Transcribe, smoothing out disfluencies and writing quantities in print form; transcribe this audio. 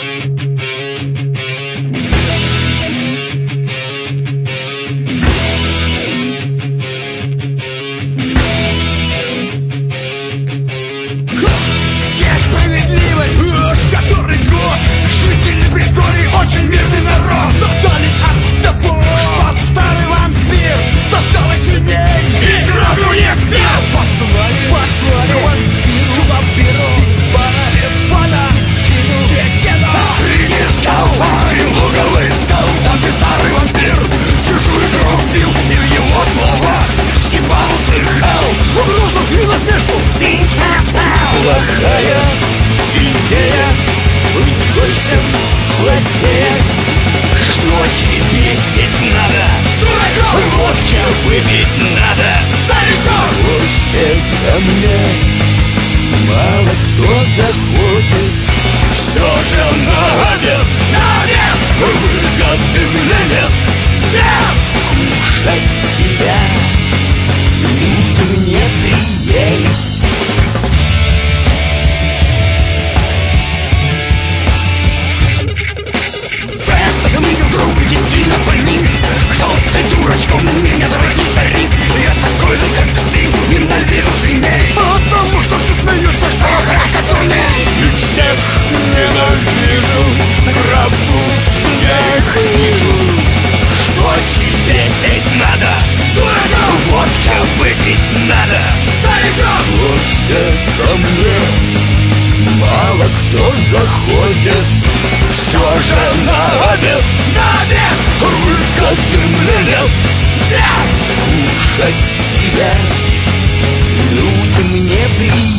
Плохая идея выходим злодея. Что тебе здесь надо? Дурачок! Водки выпить надо. Старичок! Гостя ко мне мало кто заходит. Все же на обед выгоды мне нет. Кушать тебя людям не приелись. Кто ты, дурачком, меня дорогой старик? Я такой же, как ты, ненавижу свиней. Потому что все смеются, что рака дурней. И всех ненавижу, траву я вижу. Что тебе здесь надо? Дурачок! Водка выпить надо. Старичок! Гостя ко мне мало кто заходит. Все же на обед выходы мне нет. Кушать тебя людям не приятно.